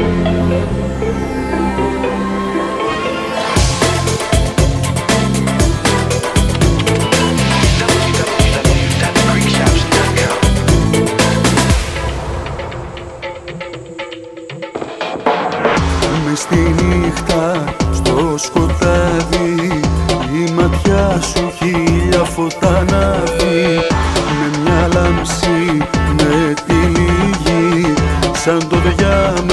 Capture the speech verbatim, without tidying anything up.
Μες στη νύχτα, στο σκοτάδι, η ματιά σου χίλια φωτά να δει. Με μια λάμψη, με τη λίγη, σαν το διάμετρο